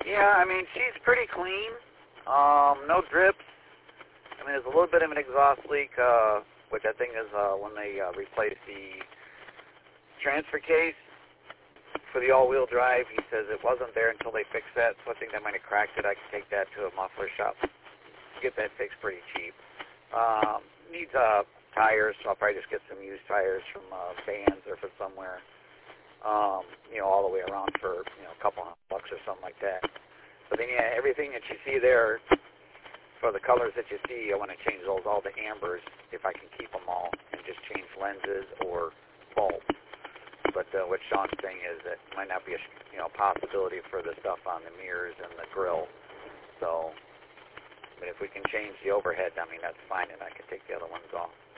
Yeah, I mean, she's pretty clean. No drips. I mean, there's a little bit of an exhaust leak, which I think is when they replaced the transfer case for the all-wheel drive. He says it wasn't there until they fixed that, so I think they might have cracked it. I can take that to a muffler shop, get that fixed pretty cheap. Needs tires, so I'll probably just get some used tires from Vans or from somewhere, all the way around for, a couple $100 or something like that. But then, yeah, everything that you see there, for the colors that you see, I want to change those all to ambers if I can keep them all, and just change lenses or bulbs. But what Sean's saying is that it might not be a possibility for the stuff on the mirrors and the grill. So, but if we can change the overhead, I mean, that's fine, and I can take the other ones off.